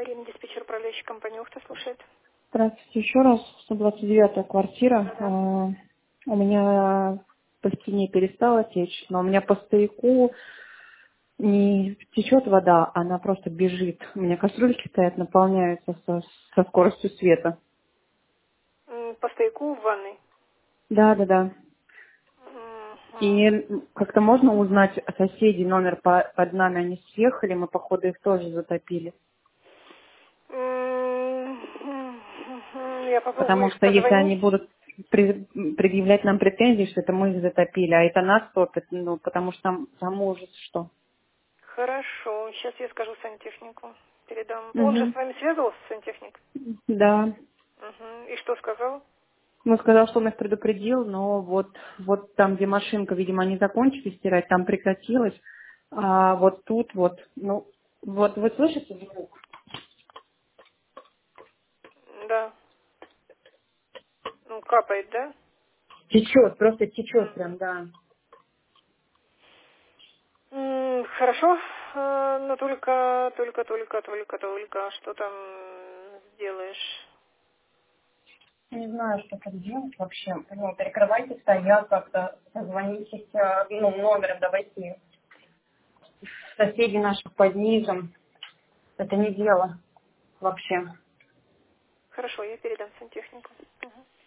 Ирина, диспетчер управляющей компании «Ухта» слушает. Здравствуйте еще раз. 129-я квартира. Да-да. У меня по стене перестала течь, но у меня по стояку не течет вода, она просто бежит. У меня кастрюльки стоят, наполняются со скоростью света. По стояку в ванной. Да. Мгм. И как-то можно узнать соседей номер под нами, они съехали, мы, походу, их тоже затопили. Я попробую Потому их что если позвонить. они будут предъявлять нам претензии, что это мы их затопили, а это нас топят, ну, потому что там ужас что. Хорошо, сейчас я скажу сантехнику. Передам. Он же Угу. с вами связывался, сантехник? Да. Угу. И что сказал? Он сказал, что он их предупредил, но вот там, где машинка, видимо, они закончили стирать, там прекратилось. А вот тут вот, ну, вот вы слышите звук? Да. Ну, капает, да? Течет, просто течет Мгм. прям, да. Хорошо, но только, что там сделаешь? Не знаю, что тут делать вообще. Ну, перекрывайте стояк как-то, позвонитесь, ну, номером давайте. Соседи наших под низом. Это не дело вообще. Хорошо, я передам сантехнику. Мгм.